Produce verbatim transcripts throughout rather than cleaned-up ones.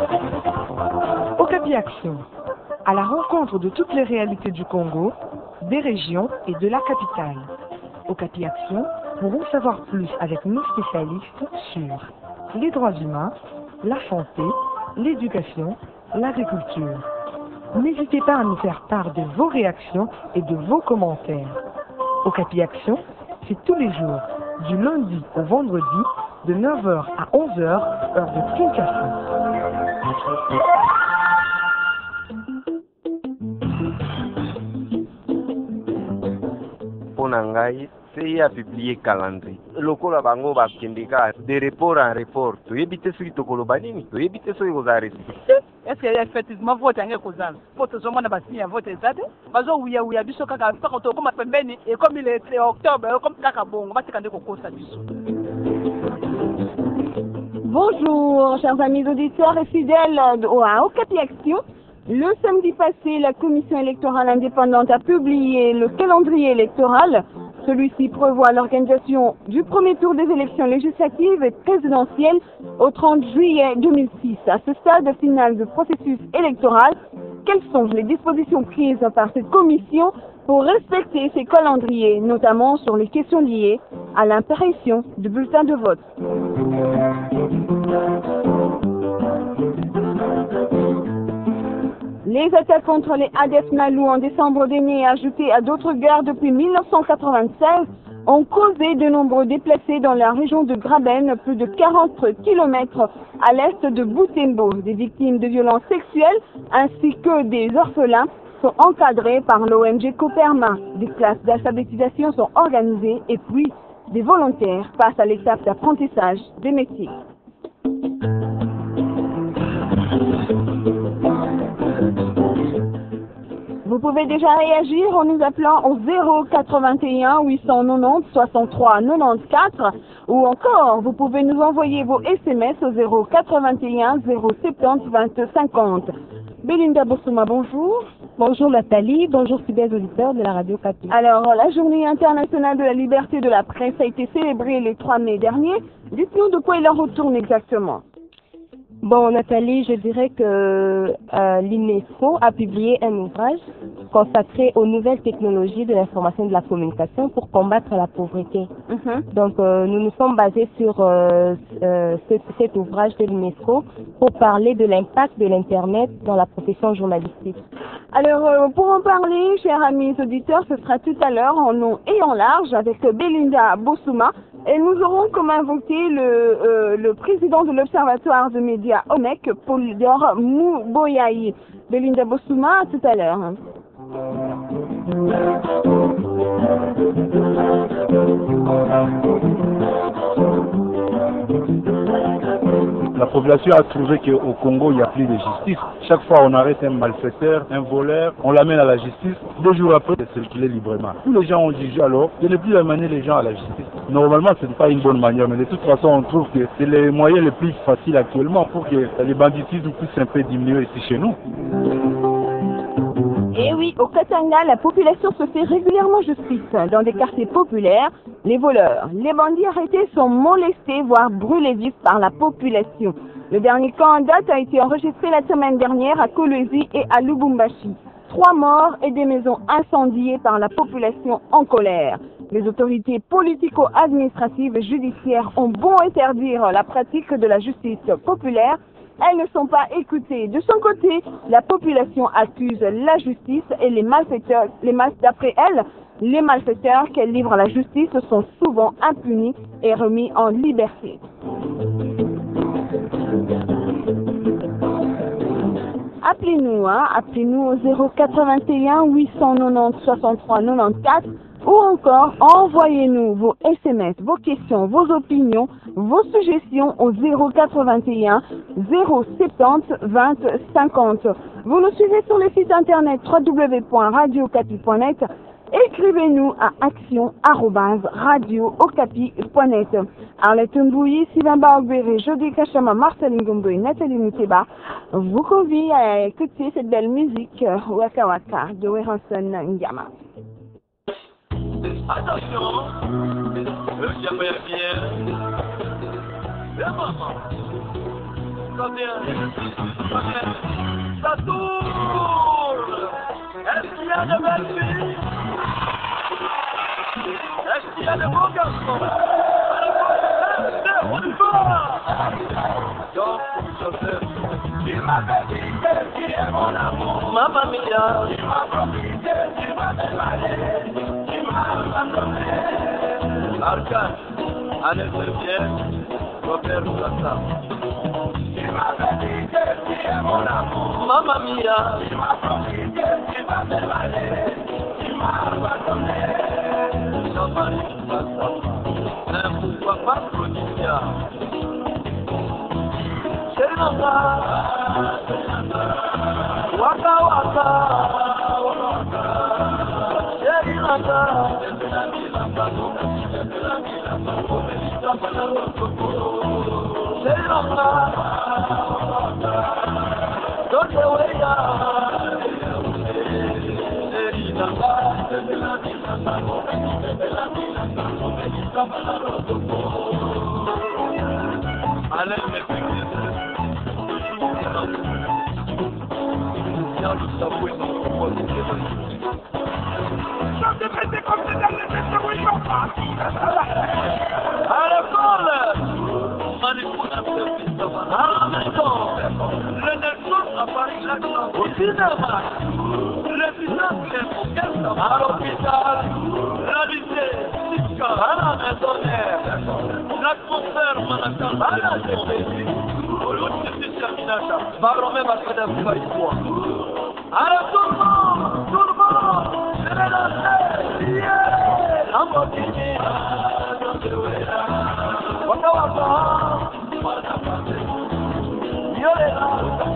Okapi Action, à la rencontre de toutes les réalités du Congo, des régions et de la capitale. Okapi Action pour en savoir plus avec nos spécialistes sur les droits humains, la santé, l'éducation, l'agriculture. N'hésitez pas à nous faire part de vos réactions et de vos commentaires. Okapi Action, c'est tous les jours, du lundi au vendredi, de neuf heures à onze heures, heure de Kinshasa. Ponangai, c'est à publier calendrier. Le colabango va kindika de report en report. Tu évites ce qui te colobanini, tu évites ce qui vous arrête. Est-ce que effectivement vote en écousant vote sur mon abattu à vote ça bazo ouya ouya biso kaka pas quand comme pembeni et comme il est octobre comme kaka bon on va se candider au ça biso. Bonjour chers amis auditeurs et fidèles à Okapi Action. Le samedi passé, la commission électorale indépendante a publié le calendrier électoral. Celui-ci prévoit l'organisation du premier tour des élections législatives et présidentielles au trente juillet deux mille six. À ce stade final du processus électoral, quelles sont les dispositions prises par cette commission pour respecter ces calendriers, notamment sur les questions liées à l'impérition du bulletin de vote? Les attaques contre les A D F Nalu en décembre dernier, ajoutées à d'autres guerres depuis mille neuf cent quatre-vingt-seize, ont causé de nombreux déplacés dans la région de Graben, plus de quarante kilomètres à l'est de Butembo. Des victimes de violences sexuelles ainsi que des orphelins sont encadrés par l'O N G Coperma. Des classes d'alphabétisation sont organisées et puis des volontaires passent à l'étape d'apprentissage des métiers. Vous pouvez déjà réagir en nous appelant au zéro quatre-vingt-un huit cent quatre-vingt-dix soixante-trois quatre-vingt-quatorze ou encore vous pouvez nous envoyer vos S M S au zéro quatre-vingt-un zéro soixante-dix vingt cinquante. Belinda Bossoma, bonjour. Bonjour Nathalie, bonjour fidèles auditeurs de la radio Okapi. Alors, la journée internationale de la liberté de la presse a été célébrée le trois mai dernier. Dites-nous de quoi il en retourne exactement. Bon, Nathalie, je dirais que euh, l'UNESCO a publié un ouvrage consacré aux nouvelles technologies de l'information et de la communication pour combattre la pauvreté. Mm-hmm. Donc, euh, nous nous sommes basés sur euh, euh, cet, cet ouvrage de l'UNESCO pour parler de l'impact de l'Internet dans la profession journalistique. Alors, euh, pour en parler, chers amis auditeurs, ce sera tout à l'heure en long et en large avec Belinda Bossoma. Et nous aurons comme invité le, euh, le président de l'Observatoire de médias O M E C, Polydor Mouboyaï. Belinda Bossoma, à tout à l'heure. La population a trouvé qu'au Congo, il n'y a plus de justice. Chaque fois, on arrête un malfaiteur, un voleur, on l'amène à la justice. Deux jours après, il circuler librement. Tous les gens ont dit alors de ne plus amener les gens à la justice. Normalement, ce n'est pas une bonne manière, mais de toute façon, on trouve que c'est les moyens les plus faciles actuellement pour que les banditismes puissent un peu diminuer ici chez nous. Et oui, au Katanga, la population se fait régulièrement justice. Dans des quartiers populaires, les voleurs, les bandits arrêtés sont molestés, voire brûlés vifs par la population. Le dernier cas en date a été enregistré la semaine dernière à Kolwezi et à Lubumbashi. Trois morts et des maisons incendiées par la population en colère. Les autorités politico-administratives et judiciaires ont beau interdire la pratique de la justice populaire, elles ne sont pas écoutées. De son côté, la population accuse la justice et les malfaiteurs. Les mal... D'après elle, les malfaiteurs qu'elle livre à la justice sont souvent impunis et remis en liberté. Appelez-nous, hein, appelez-nous au zéro quatre-vingt-un huit cent quatre-vingt-dix soixante-trois quatre-vingt-quatorze ou encore envoyez-nous vos S M S, vos questions, vos opinions, vos suggestions au zéro quatre-vingt-un zéro soixante-dix vingt cinquante. Vous nous suivez sur le site internet w w w point radio okapi point net. Écrivez-nous à action arobase radio okapi point net. Arlette Mbouyi, Sivamba Ogbere, Jody Kachama, Marcel Ngombo et Nathalie Mouteba vous convient à écouter cette belle musique Waka Waka de Weranson Ngama. Attention, le diable est bien. La maman. Ça vient. Ça tourne. Est-ce qu'il y a de belles filles? Est-ce qu'il y a de bons garçons? On y va. Donc, Joseph, tu m'avais dit que tu es mon amour. Mamma mia, tu m'as promis que tu m'as dévalé. Tu m'as abandonné. Arcane, allez, viens, Robert Ouattara. Tu m'avais dit que tu es mon amour. Mamma mia, tu m'as promis que tu m'as dévalé. Tu m'as abandonné. Jean-Marie Ouattara, un pourquoi pas Claudia. C'est Nanda, Waka Waka, c'est Nanda. Alain à l'école, manipulateur, à la maison, le Nelson à Paris, au cinéma, le business, à l'hôpital, la lycée, à la maisonnière, l'atmosphère, Manhattan, à la télé, au lieu de termination, Baromé va faire des fois. Alors tout le monde, tout le monde, c'est la tête, yeah, Lamborghini, Waka Waka, Yolela,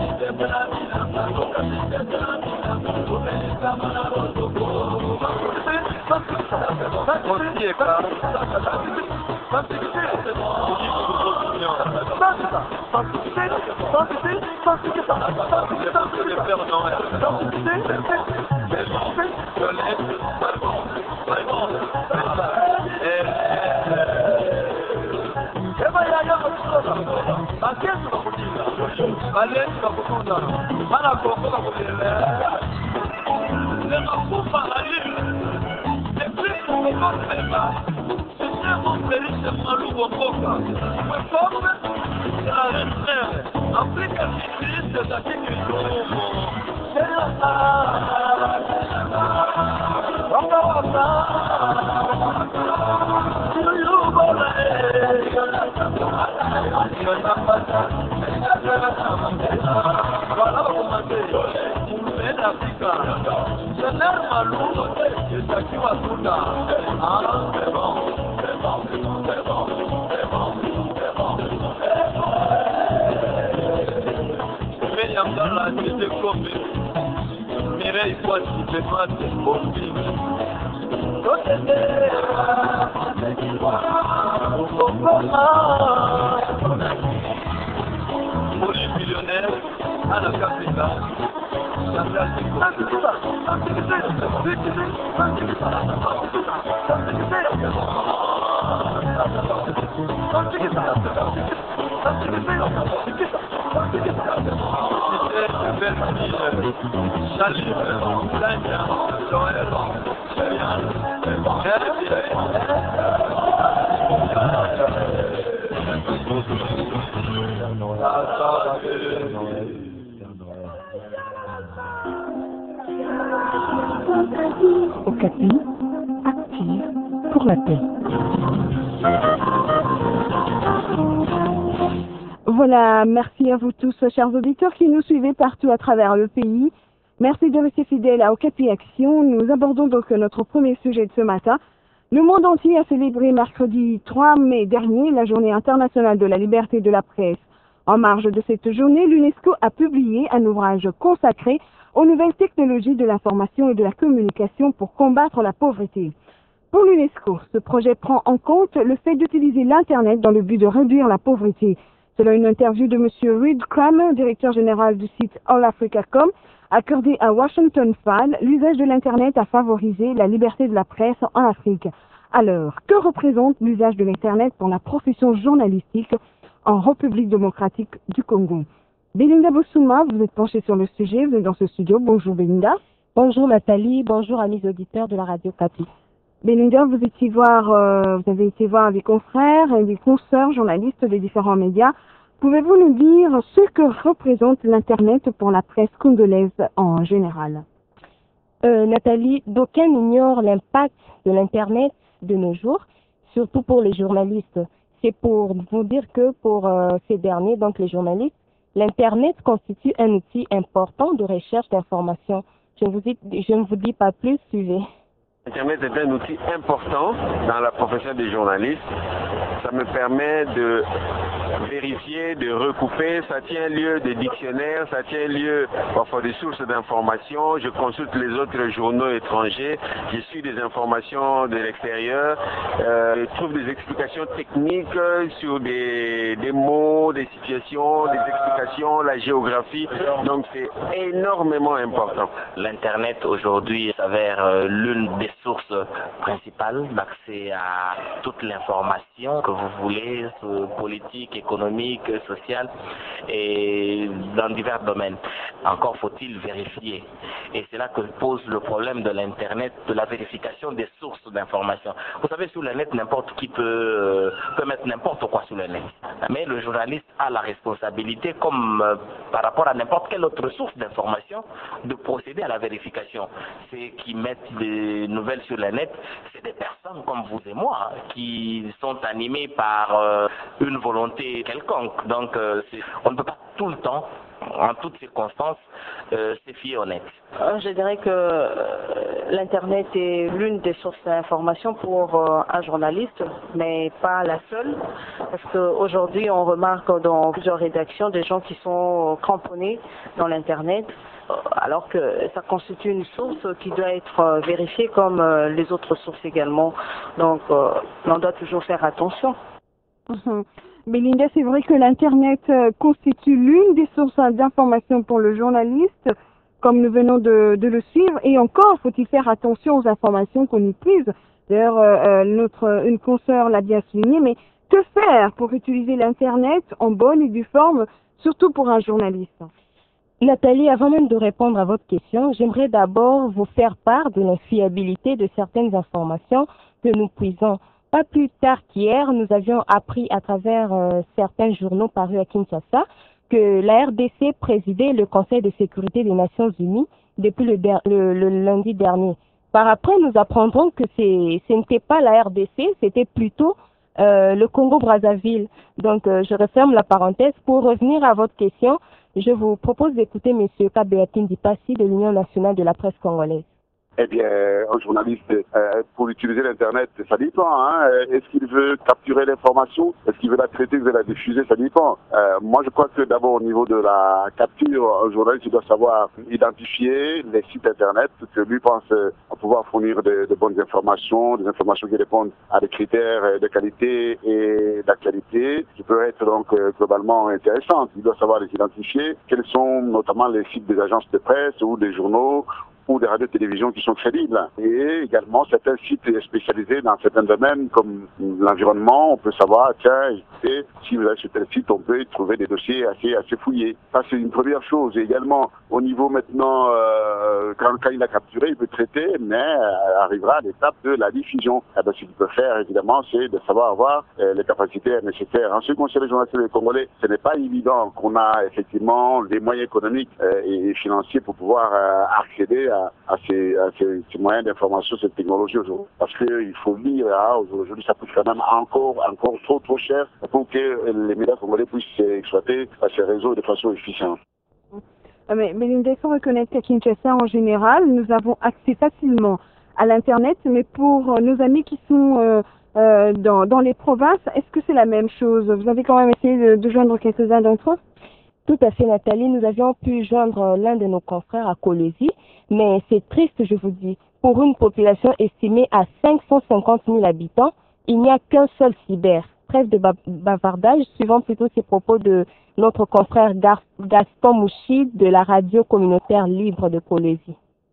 Okapi, active pour la paix. Voilà, merci à vous tous, chers auditeurs qui nous suivez partout à travers le pays. Merci de rester fidèles à Okapi Action. Nous abordons donc notre premier sujet de ce matin. Le monde entier a célébré mercredi trois mai dernier la journée internationale de la liberté de la presse. En marge de cette journée, l'UNESCO a publié un ouvrage consacré aux nouvelles technologies de l'information et de la communication pour combattre la pauvreté. Pour l'UNESCO, ce projet prend en compte le fait d'utiliser l'Internet dans le but de réduire la pauvreté. Selon une interview de M. Reed Kramer, directeur général du site All Africa point com, accordé à Washington Fan, l'usage de l'Internet a favorisé la liberté de la presse en Afrique. Alors, que représente l'usage de l'Internet pour la profession journalistique? en République démocratique du Congo. Belinda Bossouma, vous êtes penchée sur le sujet, vous êtes dans ce studio. Bonjour Belinda. Bonjour Nathalie, bonjour amis auditeurs de la Radio Capi. Belinda, vous étiez voir, euh, vous avez été voir des confrères et des consoeurs journalistes des différents médias. Pouvez-vous nous dire ce que représente l'Internet pour la presse congolaise en général? euh, Nathalie, d'aucuns ignorent l'impact de l'Internet de nos jours, surtout pour les journalistes. C'est pour vous dire que pour euh, ces derniers, donc les journalistes, l'Internet constitue un outil important de recherche d'informations. Je ne vous dis, je ne vous dis pas plus, suivez. Internet est un outil important dans la profession des journalistes. Ça me permet de vérifier, de recouper. Ça tient lieu des dictionnaires, ça tient lieu parfois des sources d'informations. Je consulte les autres journaux étrangers. Je suis des informations de l'extérieur. Euh, je trouve des explications techniques sur des, des mots, des situations, des explications, la géographie. Donc c'est énormément important. L'Internet aujourd'hui s'avère euh, l'une des sources principales d'accès à toute l'information que vous voulez, politique, économique, sociale et dans divers domaines. Encore faut-il vérifier. Et c'est là que pose le problème de l'Internet, de la vérification des sources d'information. Vous savez, sur le net, n'importe qui peut, euh, peut mettre n'importe quoi sur le net. Mais le journaliste a la responsabilité, comme euh, par rapport à n'importe quelle autre source d'information, de procéder à la vérification. C'est qui mettent des nouvelles sur le net, c'est des personnes comme vous et moi hein, qui sont animées par euh, une volonté quelconque. Donc euh, on ne peut pas tout le temps, en toutes circonstances, euh, se fier au net. Je dirais que euh, l'Internet est l'une des sources d'information pour euh, un journaliste, mais pas la seule, parce qu'aujourd'hui on remarque dans plusieurs rédactions des gens qui sont cramponnés dans l'Internet, alors que ça constitue une source qui doit être vérifiée comme les autres sources également. Donc, euh, on doit toujours faire attention. Mmh. Belinda, c'est vrai que l'Internet constitue l'une des sources d'information pour le journaliste, comme nous venons de, de le suivre, et encore faut-il faire attention aux informations qu'on utilise. D'ailleurs, euh, notre une consoeur l'a bien souligné, mais que faire pour utiliser l'Internet en bonne et due forme, surtout pour un journaliste? Nathalie, avant même de répondre à votre question, j'aimerais d'abord vous faire part de l'infiabilité de certaines informations que nous puisons. Pas plus tard qu'hier, nous avions appris à travers euh, certains journaux parus à Kinshasa que la R D C présidait le Conseil de sécurité des Nations Unies depuis le, le, le lundi dernier. Par après, nous apprendrons que c'est, ce n'était pas la R D C, c'était plutôt euh, le Congo-Brazzaville. Donc, euh, je referme la parenthèse. Pour revenir à votre question, je vous propose d'écouter M. Kabéatin Dipassi de l'Union nationale de la presse congolaise. Eh bien, un journaliste, euh, pour utiliser l'Internet, ça dépend. Hein. Est-ce qu'il veut capturer l'information? Est-ce qu'il veut la traiter, il veut la diffuser? Ça dépend. Euh, moi, je crois que d'abord, au niveau de la capture, un journaliste il doit savoir identifier les sites Internet que lui pense euh, pouvoir fournir de, de bonnes informations, des informations qui répondent à des critères de qualité et d'actualité, qui peuvent être donc euh, globalement intéressantes. Il doit savoir les identifier. Quels sont notamment les sites des agences de presse ou des journaux ou des radios-télévisions qui sont crédibles. Et également certains sites spécialisés dans certains domaines comme l'environnement, on peut savoir, tiens, écoutez, si vous allez sur tel site, on peut y trouver des dossiers assez assez fouillés. Ça, c'est une première chose. Et également, au niveau maintenant, euh, quand, quand il a capturé, il peut traiter, mais euh, arrivera à l'étape de la diffusion. Et bien, ce qu'il peut faire, évidemment, c'est de savoir avoir euh, les capacités nécessaires. En ce qui concerne les journalistes congolais, ce n'est pas évident qu'on a effectivement des moyens économiques euh, et financiers pour pouvoir euh, accéder à à ces, à ces, ces moyens d'information, cette technologie aujourd'hui. Parce qu'il faut le dire, hein, aujourd'hui ça coûte quand même encore, encore trop trop cher pour que les médias congolais puissent exploiter ces réseaux de façon efficiente. Mais, mais il faut reconnaître qu'à Kinshasa en général, nous avons accès facilement à l'Internet, mais pour nos amis qui sont euh, euh, dans, dans les provinces, est-ce que c'est la même chose? Vous avez quand même essayé de, de joindre quelques-uns d'entre eux? Tout à fait, Nathalie. Nous avions pu joindre l'un de nos confrères à Kolwezi, mais c'est triste, je vous dis. Pour une population estimée à cinq cent cinquante mille habitants, il n'y a qu'un seul cyber. Trêve de bavardage, suivant plutôt ces propos de notre confrère Gaston Mouchi de la radio communautaire libre de Kolwezi.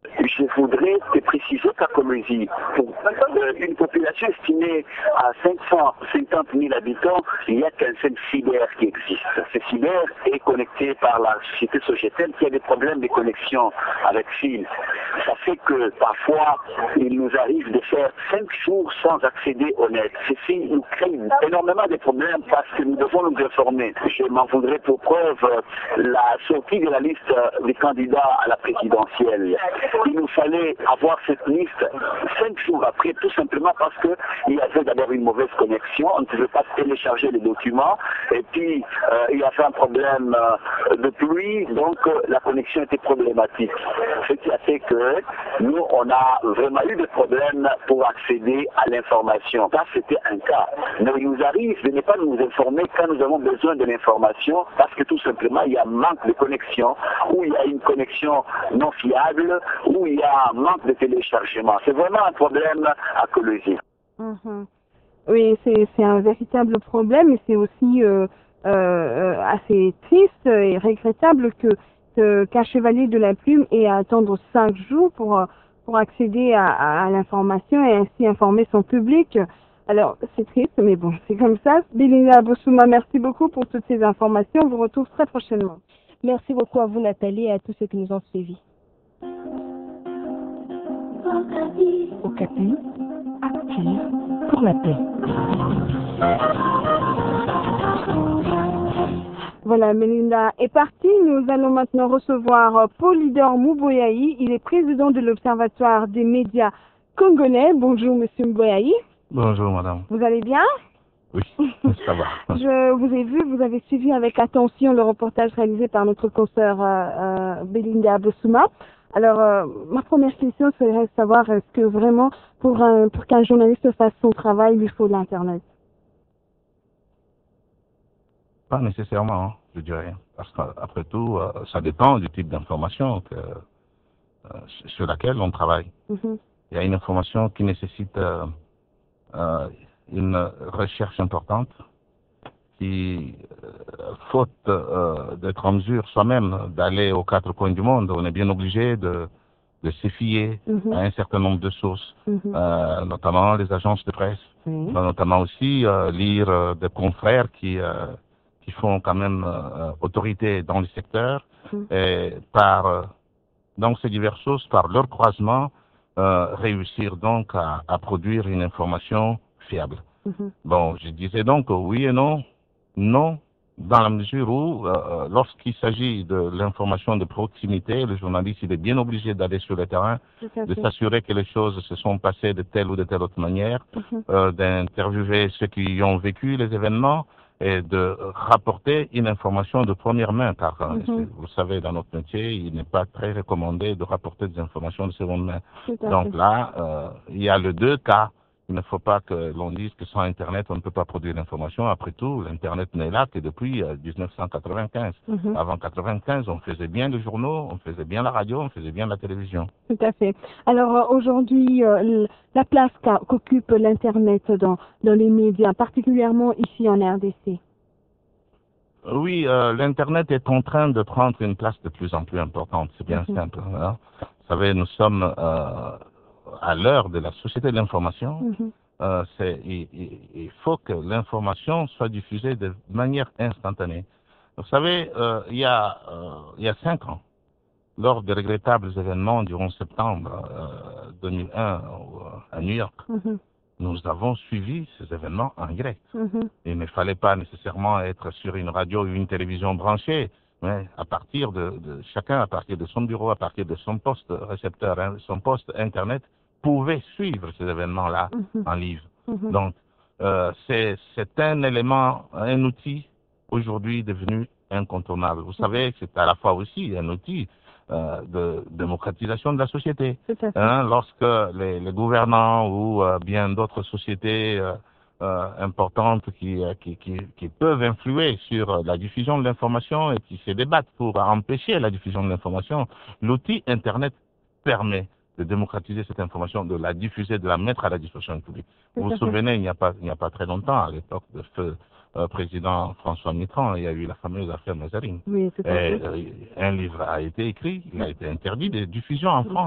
Je voudrais te préciser qu'à Colombie, pour une population estimée à cinq cent cinquante mille habitants, il n'y a qu'un seul cyber qui existe. Ce cyber est connecté par la société Sogeten qui a des problèmes de connexion avec fil. Ça fait que parfois, il nous arrive de faire cinq jours sans accéder au net. Ceci nous crée énormément de problèmes parce que nous devons nous informer. Je m'en voudrais pour preuve la sortie de la liste des candidats à la présidentielle. Il nous fallait avoir cette liste cinq jours après, tout simplement parce qu'il y avait d'abord une mauvaise connexion, on ne pouvait pas télécharger les documents, et puis euh, il y avait un problème euh, de pluie, donc euh, la connexion était problématique. Ce qui a fait que nous, on a vraiment eu des problèmes pour accéder à l'information. Ça, c'était un cas. Mais il nous arrive de ne pas nous informer quand nous avons besoin de l'information, parce que tout simplement, il y a un manque de connexion, ou il y a une connexion non fiable, où il y a un manque de téléchargement. C'est vraiment un problème à Colombie. Mm-hmm. Oui, c'est un véritable problème et c'est aussi euh, euh, assez triste et regrettable que qu'un chevalier de la plume ait à attendre cinq jours pour, pour accéder à, à, à l'information et ainsi informer son public. Alors, c'est triste, mais bon, c'est comme ça. Belinda Abosouma, merci beaucoup pour toutes ces informations. On vous retrouve très prochainement. Merci beaucoup à vous, Nathalie, et à tous ceux qui nous ont suivis. Okapi, active pour la paix. Voilà, Belinda est partie. Nous allons maintenant recevoir Polydor Mouboyaï. Il est président de l'Observatoire des médias congolais. Bonjour, monsieur Mouboyaï. Bonjour, madame. Vous allez bien? Oui, ça va. Je vous ai vu, vous avez suivi avec attention le reportage réalisé par notre consoeur euh, euh, Belinda Abosouma. Alors, euh, ma première question serait de savoir, est-ce que vraiment, pour, un, pour qu'un journaliste fasse son travail, il lui faut de l'Internet? Pas nécessairement, hein, je dirais. Parce qu'après tout, euh, ça dépend du type d'information que, euh, sur laquelle on travaille. Mm-hmm. Il y a une information qui nécessite euh, euh, une recherche importante, qui, euh, faute euh, d'être en mesure soi-même d'aller aux quatre coins du monde, on est bien obligé de, de se fier mm-hmm. à un certain nombre de sources, mm-hmm. euh, notamment les agences de presse, mm-hmm. notamment aussi euh, lire euh, des confrères qui, euh, qui font quand même euh, autorité dans le secteur, mm-hmm. et par euh, donc ces diverses sources, par leur croisement, euh, réussir donc à, à produire une information fiable. Mm-hmm. Bon, je disais donc oui et non. Non, dans la mesure où, euh, lorsqu'il s'agit de l'information de proximité, le journaliste il est bien obligé d'aller sur le terrain, de s'assurer que les choses se sont passées de telle ou de telle autre manière, mm-hmm. euh, d'interviewer ceux qui ont vécu les événements et de rapporter une information de première main, car mm-hmm. vous savez, dans notre métier, il n'est pas très recommandé de rapporter des informations de seconde main. Donc fait. là, euh, il y a les deux cas. Il ne faut pas que l'on dise que sans Internet, on ne peut pas produire l'information. Après tout, l'Internet n'est là que depuis euh, mille neuf cent quatre-vingt-quinze. Mm-hmm. Avant quatre-vingt-quinze, on faisait bien les journaux, on faisait bien la radio, on faisait bien la télévision. Tout à fait. Alors euh, aujourd'hui, euh, la place qu'occupe l'Internet dans, dans les médias, particulièrement ici en R D C. Oui, euh, l'Internet est en train de prendre une place de plus en plus importante. C'est bien mm-hmm. simple. Hein? Vous savez, nous sommes... Euh, à l'heure de la société de l'information, mm-hmm. euh, il, il, il faut que l'information soit diffusée de manière instantanée. Vous savez, euh, il, y a, euh, il y a cinq ans, lors des regrettables événements du onze septembre euh, deux mille un à New York, mm-hmm. nous avons suivi ces événements en direct. Mm-hmm. Il ne fallait pas nécessairement être sur une radio ou une télévision branchée, mais à partir de, de chacun, à partir de son bureau, à partir de son poste récepteur, hein, son poste Internet, pouvait suivre ces événements-là mm-hmm. en live. Mm-hmm. Donc, euh, c'est un élément, un outil aujourd'hui devenu incontournable. Vous mm-hmm. savez, c'est à la fois aussi un outil euh, de démocratisation de la société. Hein, lorsque les, les gouvernants ou euh, bien d'autres sociétés euh, euh, importantes qui, qui, qui, qui peuvent influer sur la diffusion de l'information et qui se débattent pour empêcher la diffusion de l'information, l'outil Internet permet de démocratiser cette information, de la diffuser, de la mettre à la disposition du public. Vous vous souvenez, il n'y a pas, il n'y a pas très longtemps, à l'époque de feu euh, président François Mitterrand, il y a eu la fameuse affaire Mazarine. Oui, c'est et, euh, un livre a été écrit, il a été interdit de diffusion en France. Mm-hmm.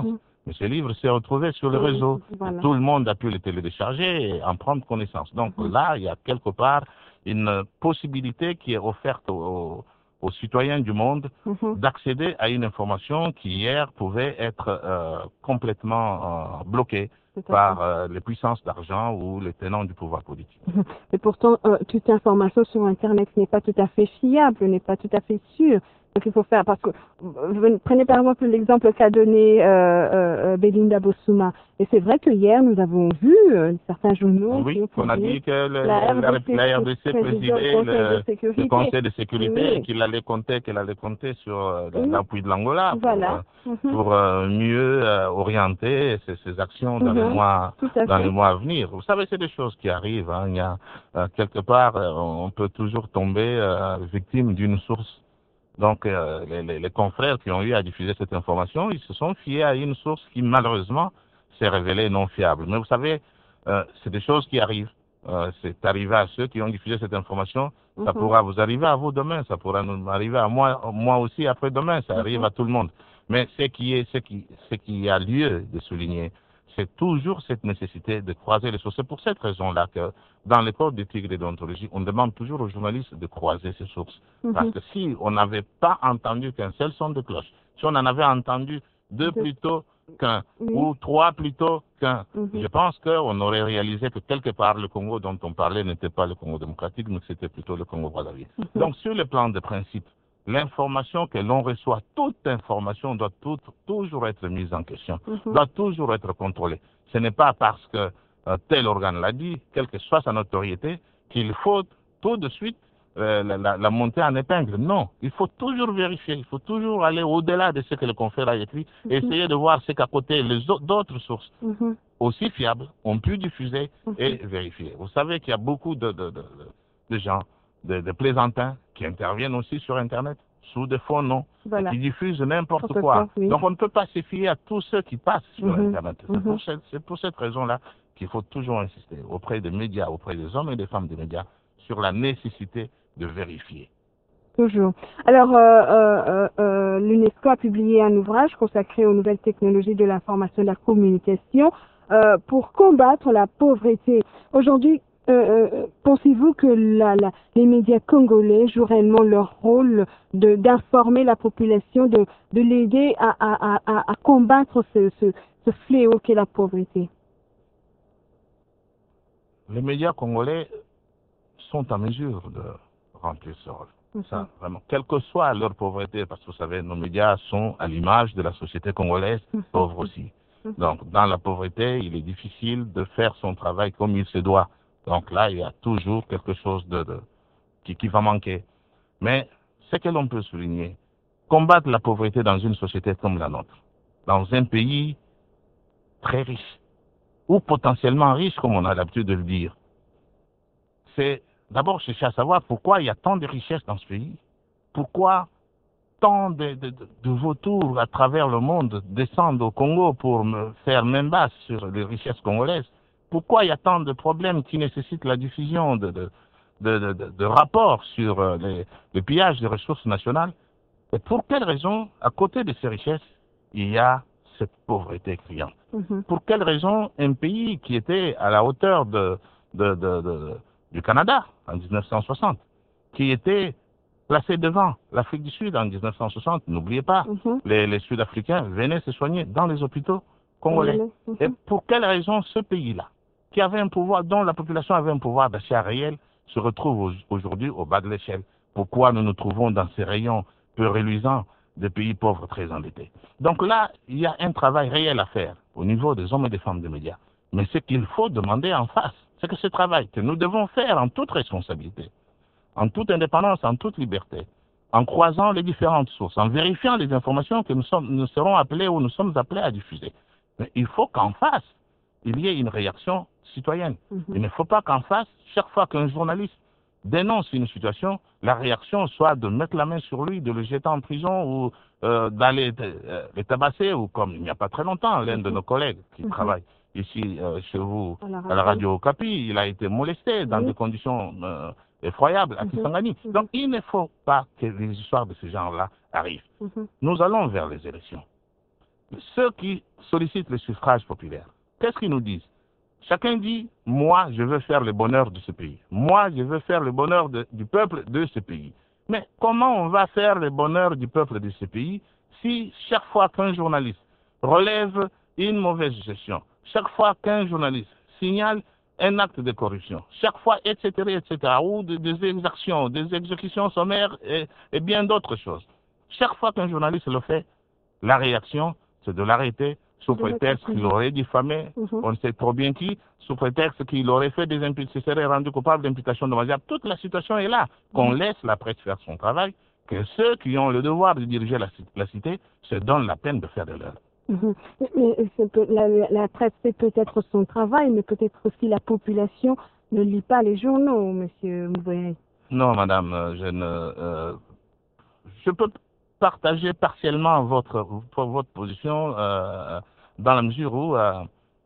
Mais ce livre s'est retrouvé sur le Oui, réseau. voilà. Tout le monde a pu le télécharger et en prendre connaissance. Donc Mhm. là, il y a quelque part une possibilité qui est offerte aux, aux citoyens du monde Mhm. d'accéder à une information qui hier pouvait être euh, complètement euh, bloquée Tout à par fait. euh, les puissances d'argent ou les tenants du pouvoir politique. Mhm. Et pourtant, euh, toute information sur Internet n'est pas tout à fait fiable, n'est pas tout à fait sûre. Donc il faut faire, parce que, euh, prenez par exemple l'exemple qu'a donné euh, euh, Belinda Bossouma. Et c'est vrai que hier, nous avons vu euh, certains journaux qui Oui, ont on a publié dit que le- la la, R D C, la R D C présidait présidait au Conseil le, de sécurité. le Conseil de sécurité Oui. et qu'il allait compter, qu'il allait compter sur euh, Oui. l'appui de l'Angola pour, Voilà. euh, Mhm. pour euh, mieux euh, orienter ses, ses actions dans, les Mhm. mois, Tout à dans fait. les mois à venir. Vous savez, c'est des choses qui arrivent. Hein. Il y a, euh, quelque part, euh, on peut toujours tomber euh, victime d'une source. Donc, euh, les, les, les confrères qui ont eu à diffuser cette information, ils se sont fiés à une source qui, malheureusement, s'est révélée non fiable. Mais vous savez, euh, c'est des choses qui arrivent. Euh, c'est arrivé à ceux qui ont diffusé cette information. Ça Mhm. pourra vous arriver à vous demain. Ça pourra nous arriver à moi, moi aussi après-demain. Ça arrive Mhm. à tout le monde. Mais ce qui est, ce qui, ce qui a lieu de souligner, c'est toujours cette nécessité de croiser les sources. C'est pour cette raison-là que, dans les codes d'éthique et d'ontologie, on demande toujours aux journalistes de croiser ces sources. Mhm. Parce que si on n'avait pas entendu qu'un seul son de cloche, si on en avait entendu deux Deux. plutôt qu'un, Oui. ou trois plutôt qu'un, Mhm. je pense qu'on aurait réalisé que quelque part le Congo dont on parlait n'était pas le Congo démocratique, mais que c'était plutôt le Congo brazzaville. Mhm. Donc, sur le plan de principe, l'information que l'on reçoit, toute information doit tout, toujours être mise en question, Mhm. doit toujours être contrôlée. Ce n'est pas parce que euh, tel organe l'a dit, quelle que soit sa notoriété, qu'il faut tout de suite euh, la, la, la monter en épingle. Non, il faut toujours vérifier, il faut toujours aller au-delà de ce que le confrère a écrit et Mhm. essayer de voir ce qu'à côté les au- d'autres sources Mhm. aussi fiables ont pu diffuser Mhm. et vérifier. Vous savez qu'il y a beaucoup de, de, de, de gens, de, de plaisantins qui interviennent aussi sur Internet sous des faux noms, Voilà. et qui diffusent n'importe N'importe quoi. quoi, oui. Donc on ne peut pas se fier à tous ceux qui passent sur Mhm. Internet. C'est Mhm. pour cette, c'est pour cette raison-là qu'il faut toujours insister auprès des médias, auprès des hommes et des femmes des médias, sur la nécessité de vérifier. Toujours. Alors, euh, euh, euh, l'UNESCO a publié un ouvrage consacré aux nouvelles technologies de l'information et de la communication euh, pour combattre la pauvreté. Aujourd'hui, euh, euh, pensez-vous que la, la, les médias congolais jouent réellement leur rôle de d'informer la population, de, de l'aider à, à, à, à combattre ce, ce, ce fléau qu'est la pauvreté? Les médias congolais sont en mesure de remplir ce rôle. Mhm. Ça, vraiment, quelle que soit leur pauvreté, parce que vous savez, nos médias sont à l'image de la société congolaise, Mhm. pauvre aussi. Mhm. Donc, dans la pauvreté, il est difficile de faire son travail comme il se doit. Donc là, il y a toujours quelque chose de, de qui, qui va manquer. Mais ce que l'on peut souligner, combattre la pauvreté dans une société comme la nôtre, dans un pays très riche, ou potentiellement riche, comme on a l'habitude de le dire, c'est d'abord chercher à savoir pourquoi il y a tant de richesses dans ce pays, pourquoi tant de, de, de, de vautours à travers le monde descendent au Congo pour me faire main basse sur les richesses congolaises, pourquoi il y a tant de problèmes qui nécessitent la diffusion de, de, de, de, de, de rapports sur euh, les, le pillage des ressources nationales, et pour quelles raisons, à côté de ces richesses, il y a cette pauvreté criante. Mhm. Pour quelles raisons un pays qui était à la hauteur de, de, de, de, du Canada en mille neuf cent soixante, qui était placé devant l'Afrique du Sud en mille neuf cent soixante, n'oubliez pas, Mhm. les, les Sud-Africains venaient se soigner dans les hôpitaux congolais. Mhm. Et pour quelles raisons ce pays-là, qui avait un pouvoir, dont la population avait un pouvoir d'achat réel, se retrouve au- aujourd'hui au bas de l'échelle? Pourquoi nous nous trouvons dans ces rayons peu reluisants des pays pauvres très endettés? Donc là, il y a un travail réel à faire au niveau des hommes et des femmes des médias. Mais ce qu'il faut demander en face, c'est que ce travail que nous devons faire en toute responsabilité, en toute indépendance, en toute liberté, en croisant les différentes sources, en vérifiant les informations que nous, sommes, nous serons appelés ou nous sommes appelés à diffuser. Mais il faut qu'en face, il y ait une réaction citoyenne. Mhm. Il ne faut pas qu'en face, chaque fois qu'un journaliste dénonce une situation, la réaction soit de mettre la main sur lui, de le jeter en prison ou euh, d'aller euh, le tabasser, ou comme il n'y a pas très longtemps, l'un de nos collègues qui Mhm. travaille ici euh, chez vous, À la à la radio Okapi, il a été molesté dans Oui. des conditions euh, effroyables à Mhm. Kisangani. Mhm. Donc il ne faut pas que les histoires de ce genre-là arrivent. Mhm. Nous allons vers les élections. ceux qui sollicitent le suffrage populaire, qu'est-ce qu'ils nous disent? Chacun dit, moi, je veux faire le bonheur de ce pays. Moi, je veux faire le bonheur de, du peuple de ce pays. Mais comment on va faire le bonheur du peuple de ce pays si chaque fois qu'un journaliste relève une mauvaise gestion, chaque fois qu'un journaliste signale un acte de corruption, chaque fois, et cetera, et cetera, ou des, des exactions, des exécutions sommaires et, et bien d'autres choses. Chaque fois qu'un journaliste le fait, la réaction, c'est de l'arrêter sous prétexte qu'il aurait diffamé, mm-hmm. on sait trop bien qui, sous prétexte qu'il aurait fait des imputations, serait rendu coupable d'imputation dommageable. Toute la situation est là, qu'on mm-hmm. laisse la presse faire son travail, que ceux qui ont le devoir de diriger la, la cité se donnent la peine de faire de leur. Mmh. Mais la, la presse fait peut-être son travail, mais peut-être aussi la population ne lit pas les journaux, monsieur Mouboye. Non, madame, je ne... Euh, je peux partager partiellement votre, votre position euh, dans la mesure où euh,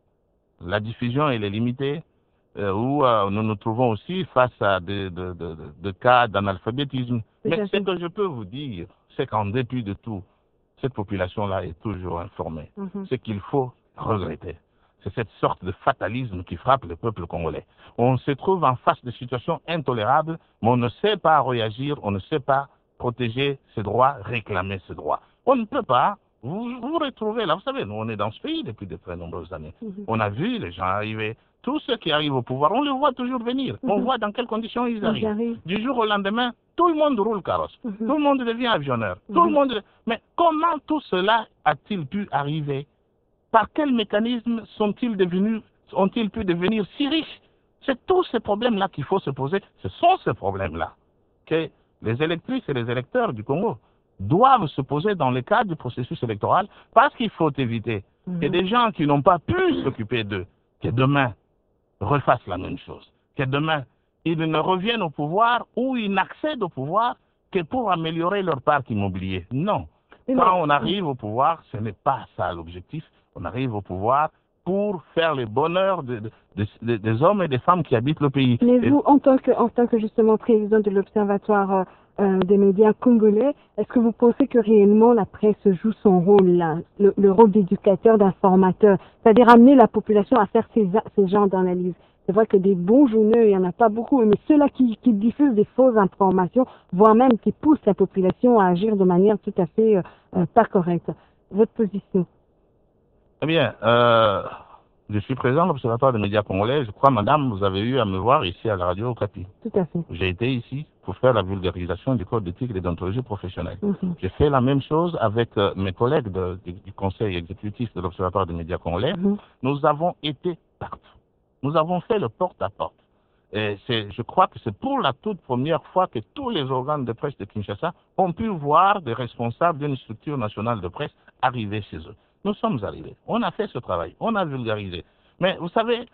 la diffusion elle est limitée, euh, où euh, nous nous trouvons aussi face à des de, de, de, de cas d'analphabétisme. Mais ce que je peux vous dire, c'est qu'en dépit de tout, cette population-là est toujours informée. Mm-hmm. Ce qu'il faut regretter, c'est cette sorte de fatalisme qui frappe le peuple congolais. On se trouve en face de situations intolérables, mais on ne sait pas réagir, on ne sait pas protéger ses droits, réclamer ses droits. On ne peut pas vous vous retrouver là. Vous savez, nous, on est dans ce pays depuis de très nombreuses années. Mm-hmm. On a vu les gens arriver. Tous ceux qui arrivent au pouvoir, on les voit toujours venir. Mm-hmm. On voit dans quelles conditions ils arrivent. arrivent. Du jour au lendemain, tout le monde roule carrosse. Mm-hmm. Tout le monde devient avionneur. Mm-hmm. Tout le monde... Mais comment tout cela a-t-il pu arriver? Par quel mécanisme sont-ils devenus, ont-ils pu devenir si riches? C'est tous ces problèmes-là qu'il faut se poser. Ce sont ces problèmes-là que les électrices et les électeurs du Congo doivent se poser dans le cadre du processus électoral, parce qu'il faut éviter mm-hmm. que des gens qui n'ont pas pu s'occuper d'eux, que demain refassent la même chose, que demain ils ne reviennent au pouvoir ou ils n'accèdent au pouvoir que pour améliorer leur parc immobilier. Non. Et Quand non. on arrive au pouvoir, ce n'est pas ça l'objectif. On arrive au pouvoir pour faire le bonheur de, de, de, de, des hommes et des femmes qui habitent le pays. Mais et... vous, en tant que, en tant que justement président de l'Observatoire euh, des médias congolais, est-ce que vous pensez que réellement la presse joue son rôle là, le, le rôle d'éducateur, d'informateur, c'est-à-dire amener la population à faire ces, ces genres d'analyse? C'est vrai que des bons journaux, il n'y en a pas beaucoup, mais ceux-là qui, qui diffusent des fausses informations, voire même qui poussent la population à agir de manière tout à fait euh, pas correcte. Votre position? Eh bien, euh, je suis présent à l'Observatoire des médias congolais. Je crois, madame, vous avez eu à me voir ici à la radio Okapi. Tout à fait. J'ai été ici pour faire la vulgarisation du code d'éthique et d'ontologie professionnelle. Mm-hmm. J'ai fait la même chose avec euh, mes collègues de, du, du conseil exécutif de l'Observatoire des médias congolais. Mm-hmm. Nous avons été partout. Nous avons fait le porte-à-porte. Et c'est, je crois que c'est pour la toute première fois que tous les organes de presse de Kinshasa ont pu voir des responsables d'une structure nationale de presse arriver chez eux. Nous sommes arrivés. On a fait ce travail. On a vulgarisé. Mais vous savez,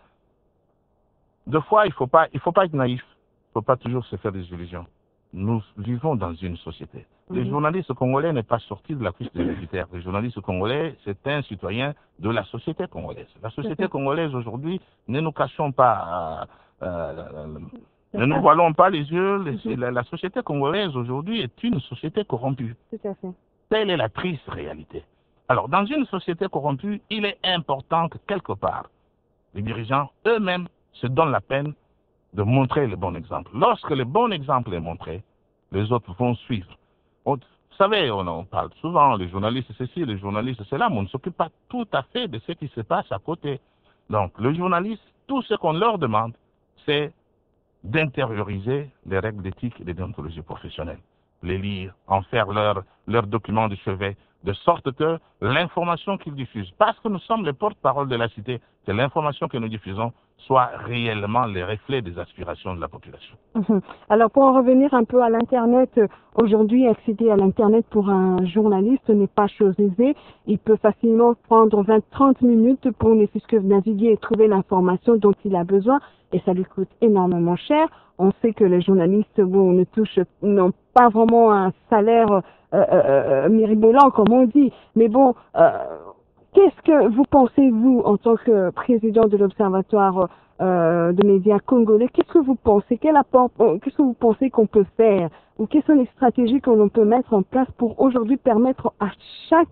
deux fois, il ne faut pas, il faut pas être naïf. Il ne faut pas toujours se faire des illusions. Nous vivons dans une société. Mm-hmm. Le journaliste congolais n'est pas sorti de la cuisse des militaires. Le journaliste congolais, c'est un citoyen de la société congolaise. La société mm-hmm. congolaise aujourd'hui, ne nous cachons pas, euh, euh, ne nous voilons pas les yeux. Mm-hmm. La, la société congolaise aujourd'hui est une société corrompue. Tout à fait. Telle est la triste réalité. Alors, dans une société corrompue, il est important que quelque part, les dirigeants eux-mêmes se donnent la peine de montrer le bon exemple. Lorsque le bon exemple est montré, les autres vont suivre. On, vous savez, on en parle souvent, les journalistes c'est ceci, les journalistes c'est là, mais on ne s'occupe pas tout à fait de ce qui se passe à côté. Donc, le journaliste, tout ce qu'on leur demande, c'est d'intérioriser les règles d'éthique et de déontologie professionnelle. Les lire, en faire leur, leur document de chevet, de sorte que l'information qu'ils diffusent, parce que nous sommes les porte-parole de la cité, que l'information que nous diffusons soit réellement les reflets des aspirations de la population. Mmh. Alors pour en revenir un peu à l'Internet, aujourd'hui accéder à l'Internet pour un journaliste n'est pas chose aisée. Il peut facilement prendre vingt à trente minutes pour ne fût-ce que naviguer et trouver l'information dont il a besoin et ça lui coûte énormément cher. On sait que les journalistes bon, ne touchent, n'ont pas vraiment un salaire euh, euh, miribolant comme on dit, mais bon... Euh, Qu'est-ce que vous pensez, vous, en tant que président de l'Observatoire euh, de médias congolais, qu'est-ce que vous pensez, quel apport, qu'est-ce que vous pensez qu'on peut faire, ou quelles sont les stratégies que l'on peut mettre en place pour aujourd'hui permettre à chaque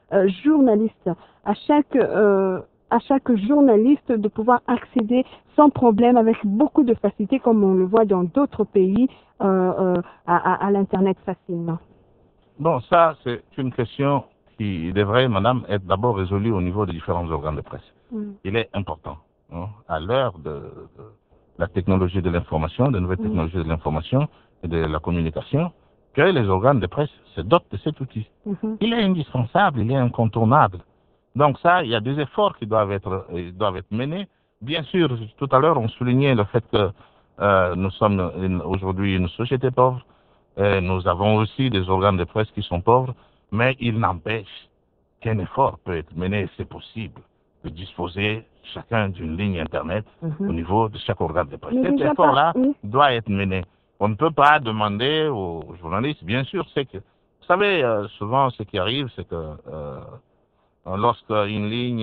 euh, journaliste, à chaque, euh, à chaque journaliste de pouvoir accéder sans problème, avec beaucoup de facilité, comme on le voit dans d'autres pays, euh, euh, à, à, à l'Internet facilement? Bon, ça, c'est une question qui devrait, madame, être d'abord résolue au niveau des différents organes de presse. Mm. Il est important, hein, à l'heure de, de la technologie de l'information, des nouvelles mm. technologies de l'information et de la communication, que les organes de presse se dotent de cet outil. Mm-hmm. Il est indispensable, il est incontournable. Donc ça, il y a des efforts qui doivent être, doivent être menés. Bien sûr, tout à l'heure, on soulignait le fait que euh, nous sommes une, aujourd'hui une société pauvre. Et nous avons aussi des organes de presse qui sont pauvres, mais il n'empêche qu'un effort peut être mené, c'est possible, de disposer chacun d'une ligne Internet mm-hmm. au niveau de chaque organe de presse. Mais cet effort-là oui. doit être mené. On ne peut pas demander aux journalistes, bien sûr, c'est que, vous savez, euh, souvent ce qui arrive, c'est que euh, lorsqu'une ligne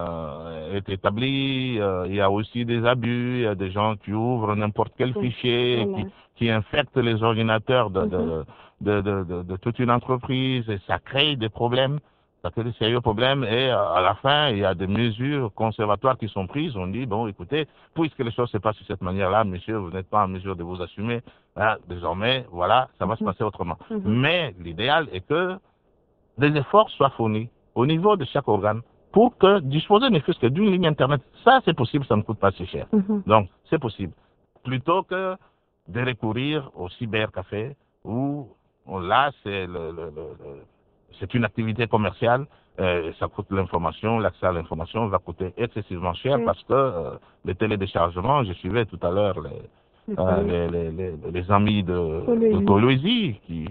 euh, est établie, euh, il y a aussi des abus, il y a des gens qui ouvrent n'importe quel oui. fichier, voilà. qui, qui infectent les ordinateurs de, mm-hmm. de, de, de, de, de toute une entreprise, et ça crée des problèmes, ça crée des sérieux problèmes, et à la fin, il y a des mesures conservatoires qui sont prises. On dit, bon, écoutez, puisque les choses se passent de cette manière-là, monsieur, vous n'êtes pas en mesure de vous assumer, hein, désormais, voilà, ça va mm-hmm. se passer autrement. Mm-hmm. Mais l'idéal est que des efforts soient fournis au niveau de chaque organe, pour que disposer ne fût-ce que d'une ligne Internet, ça c'est possible, ça ne coûte pas si cher. Mm-hmm. Donc c'est possible. Plutôt que de recourir au cybercafé, où là c'est le, le, le, c'est une activité commerciale, euh, ça coûte l'information, l'accès à l'information va coûter excessivement cher, mm-hmm. parce que euh, les téléchargements, je suivais tout à l'heure les, euh, les, les, les, les amis de, de Coloésie qui,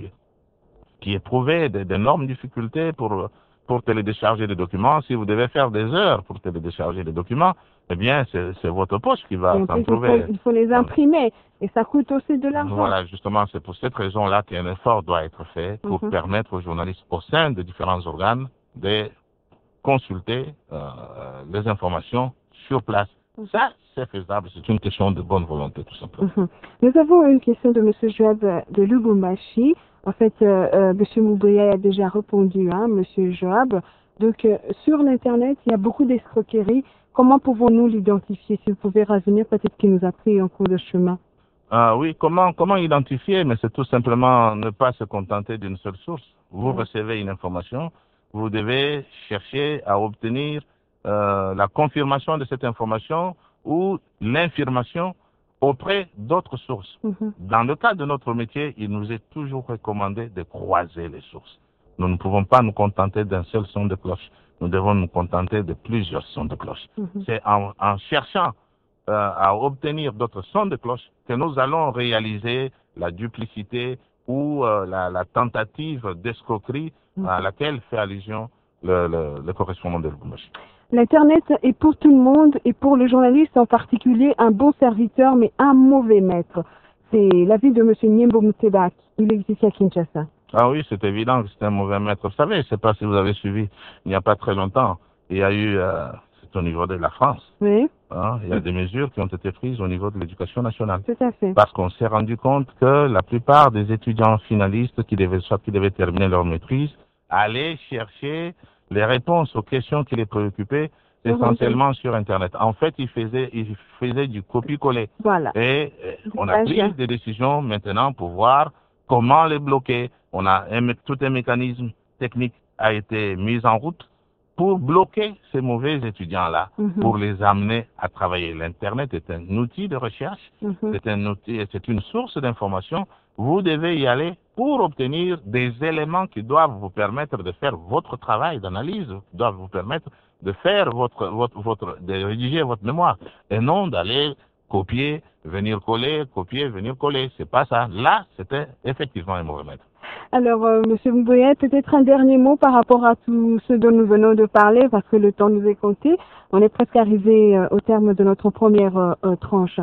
qui éprouvaient d'énormes difficultés pour pour télécharger des documents. Si vous devez faire des heures pour télécharger des documents, eh bien, c'est votre poche qui va s'en trouver. Il faut, il faut les imprimer, et ça coûte aussi de l'argent. Voilà, justement, c'est pour cette raison-là qu'un effort doit être fait pour mm-hmm. permettre aux journalistes au sein de différents organes de consulter euh, les informations sur place. Mm-hmm. Ça, c'est faisable, c'est une question de bonne volonté, tout simplement. Mm-hmm. Nous avons une question de M. Joab de Lubumbashi. En fait, euh, euh, M. Moubouya a déjà répondu, hein, M. Joab. Donc, euh, sur l'Internet, il y a beaucoup d'escroqueries. Comment pouvons-nous l'identifier? Si vous pouvez revenir, peut-être qu'il nous a pris en cours de chemin. Ah oui, comment, comment identifier? Mais c'est tout simplement ne pas se contenter d'une seule source. Vous mmh. recevez une information, vous devez chercher à obtenir euh, la confirmation de cette information ou l'information auprès d'autres sources. Mm-hmm. Dans le cas de notre métier, il nous est toujours recommandé de croiser les sources. Nous ne pouvons pas nous contenter d'un seul son de cloche. Nous devons nous contenter de plusieurs sons de cloche. Mm-hmm. C'est en, en cherchant euh, à obtenir d'autres sons de cloche que nous allons réaliser la duplicité ou euh, la, la tentative d'escroquerie mm-hmm. à laquelle fait allusion le, le, le correspondant de Lubumbashi. L'Internet est pour tout le monde, et pour le journaliste en particulier, un bon serviteur mais un mauvais maître. C'est l'avis de M. Niembo Mutebak. Il est ici à Kinshasa. Ah oui, c'est évident que c'est un mauvais maître. Vous savez, je ne sais pas si vous avez suivi, il n'y a pas très longtemps, il y a eu, euh, c'est au niveau de la France, oui. hein, il y a des mesures qui ont été prises au niveau de l'éducation nationale. Tout à fait. Parce qu'on s'est rendu compte que la plupart des étudiants finalistes qui devaient, soit qui devaient terminer leur maîtrise, allaient chercher les réponses aux questions qui les préoccupaient essentiellement sur Internet. En fait, ils faisaient, ils faisaient du copier-coller. Voilà. Et on a pris des décisions maintenant pour voir comment les bloquer. On a un, tout un mécanisme technique a été mis en route pour bloquer ces mauvais étudiants-là, mm-hmm. pour les amener à travailler. L'Internet est un outil de recherche, mm-hmm. c'est un outil, c'est une source d'information. Vous devez y aller pour obtenir des éléments qui doivent vous permettre de faire votre travail d'analyse, qui doivent vous permettre de faire votre, votre, votre, de rédiger votre mémoire, et non d'aller copier, venir coller, copier, venir coller. C'est pas ça. Là, c'était effectivement un mauvais maître. Alors, euh, M. Mbouyet, peut-être un dernier mot par rapport à tout ce dont nous venons de parler, parce que le temps nous est compté. On est presque arrivé euh, au terme de notre première euh, euh, tranche.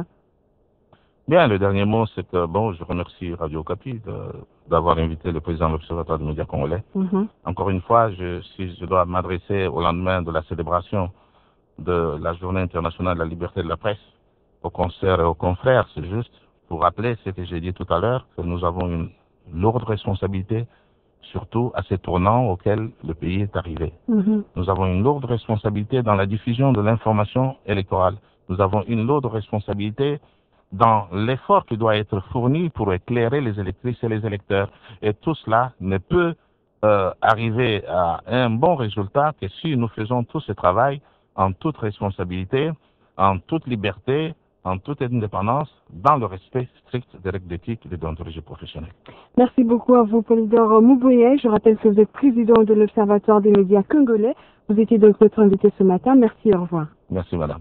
Bien, le dernier mot, c'est que, bon, je remercie Radio Okapi d'avoir invité le président de l'Observatoire des médias congolais. Mm-hmm. Encore une fois, je, si je dois m'adresser au lendemain de la célébration de la Journée internationale de la liberté de la presse, aux consoeurs et aux confrères, c'est juste pour rappeler ce que j'ai dit tout à l'heure, que nous avons une lourde responsabilité surtout à ces tournants auxquels le pays est arrivé. Mhm. Nous avons une lourde responsabilité dans la diffusion de l'information électorale. Nous avons une lourde responsabilité dans l'effort qui doit être fourni pour éclairer les électrices et les électeurs. Et tout cela ne peut euh, arriver à un bon résultat que si nous faisons tout ce travail en toute responsabilité, en toute liberté, en toute indépendance, dans le respect strict des règles d'éthique et de déontologie professionnelle. Merci beaucoup à vous, Polydore Mouboye. Je rappelle que vous êtes président de l'Observatoire des médias congolais. Vous étiez donc notre invité ce matin. Merci, au revoir. Merci, madame.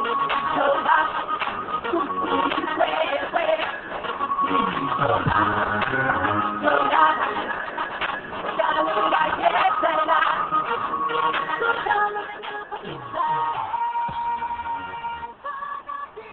Thank you.